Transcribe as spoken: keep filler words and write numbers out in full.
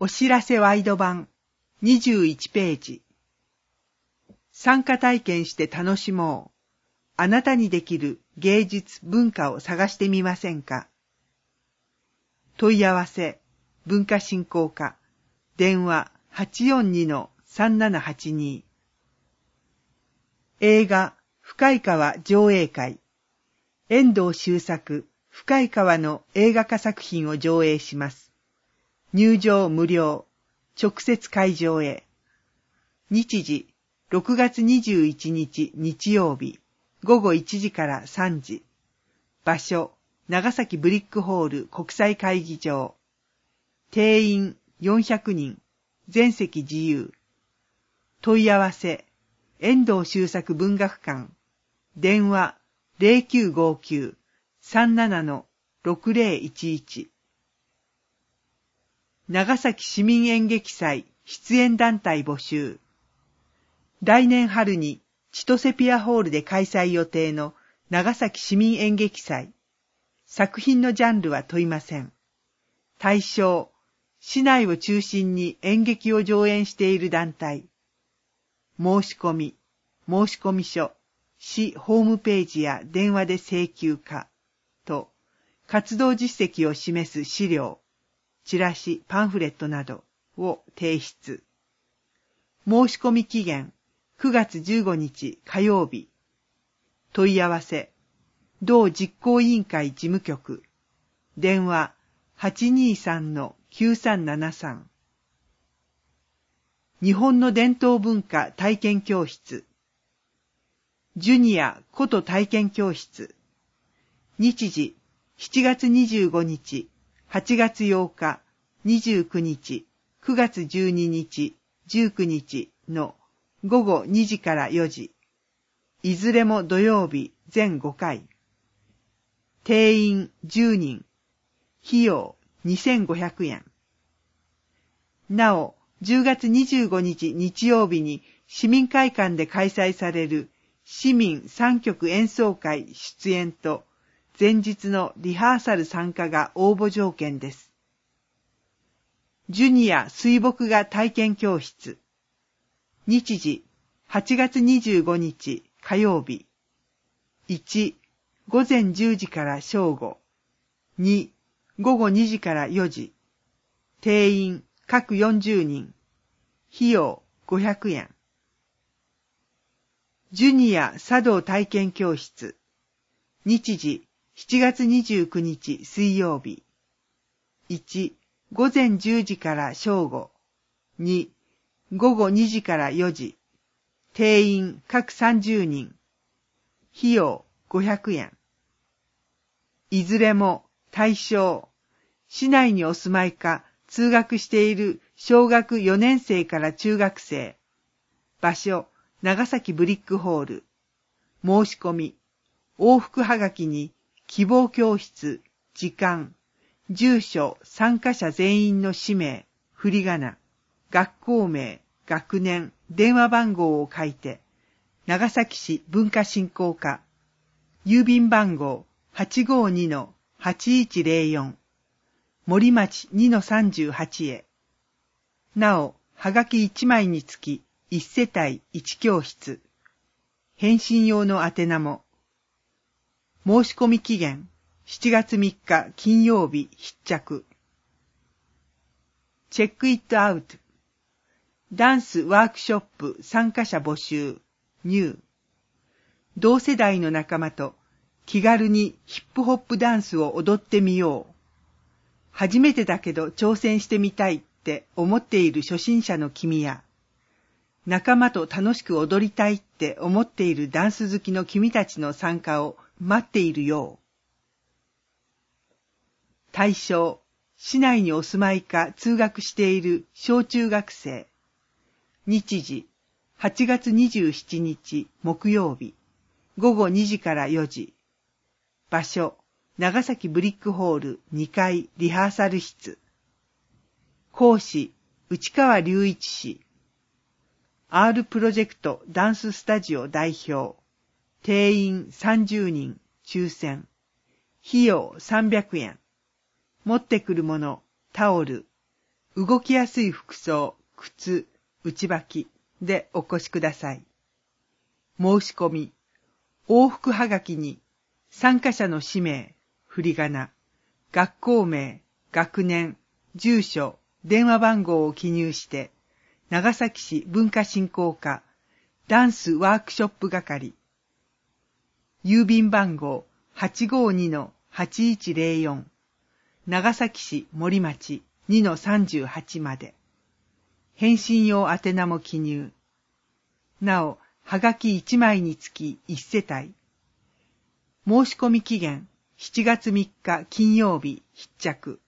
お知らせワイド版にじゅういちページ。参加体験して楽しもう。あなたにできる芸術文化を探してみませんか。問い合わせ文化振興課電話 はちよんにのさんななはちに。映画深い川上映会。遠藤周作深い川の映画化作品を上映します。入場無料。直接会場へ。日時ろくがつにじゅういちにち日曜日ごごいちじからさんじ。場所長崎ブリックホール国際会議場。定員よんひゃくにん。全席自由。問い合わせ遠藤周作文学館電話 ゼロきゅうごきゅう さんなな ろくゼロいちいち。長崎市民演劇祭出演団体募集。来年春に千歳ピアホールで開催予定の長崎市民演劇祭。作品のジャンルは問いません。対象、市内を中心に演劇を上演している団体。申し込み、申し込み書、市ホームページや電話で請求可と、活動実績を示す資料、チラシ、パンフレットなどを提出。申し込み期限くがつじゅうごにち火曜日。問い合わせ同実行委員会事務局電話 はちにさんのきゅうさんななさん。日本の伝統文化体験教室ジュニアこと体験教室。日時しちがつにじゅうごにちはちがつようか、にじゅうくにち、くがつじゅうににち、じゅうくにちのごごにじからよじ。いずれも土曜日全ごかい。定員じゅうにん。費用にせんごひゃくえん。なお、じゅうがつにじゅうごにち日曜日に市民会館で開催される市民さんきょく演奏会出演と、前日のリハーサル参加が応募条件です。ジュニア水墨画体験教室。日時はちがつにじゅうごにち火曜日。いち、ごぜんじゅうじから正午。に、ごごにじからよじ。定員各よんじゅうにん。費用ごひゃくえん。ジュニア茶道体験教室。日時しちがつにじゅうくにち水曜日。いち、ごぜんじゅうじから正午。に、ごごにじからよじ。定員各さんじゅうにん。費用ごひゃくえん。いずれも対象、市内にお住まいか通学している小学よねんせいから中学生。場所、長崎ブリックホール。申し込み、往復はがきに希望教室、時間、住所、参加者全員の氏名、振り仮名、学校名、学年、電話番号を書いて、長崎市文化振興課、郵便番号 はちごにのはちいちゼロよん、森町 にのさんじゅうはち へ。なお、はがきいちまいにつきいちせたいいちきょうしつ。返信用の宛名も。申し込み期限しちがつみっか金曜日必着。チェックイットアウト。ダンスワークショップ参加者募集。ニュー。同世代の仲間と気軽にヒップホップダンスを踊ってみよう。初めてだけど挑戦してみたいって思っている初心者の君や、仲間と楽しく踊りたいって思っているダンス好きの君たちの参加を待っているよう。対象、市内にお住まいか通学している小中学生。日時、はちがつにじゅうしちにち木曜日、ごごにじからよじ。場所、長崎ブリックホールにかいリハーサル室。講師、内川隆一氏。R プロジェクトダンススタジオ代表。定員さんじゅうにん、抽選。費用さんびゃくえん。持ってくるもの、タオル、 動きやすい服装、靴、内履きでお越しください。申し込み、往復はがきに参加者の氏名、振り仮名、学校名、学年、住所、電話番号を記入して、長崎市文化振興課ダンスワークショップ係、郵便番号 はちごーにのはちいちぜろよん、長崎市森町 にのさんじゅうはち まで。返信用宛名も記入。なお、はがきいちまいにつきいち世帯。申し込み期限しちがつみっか金曜日必着。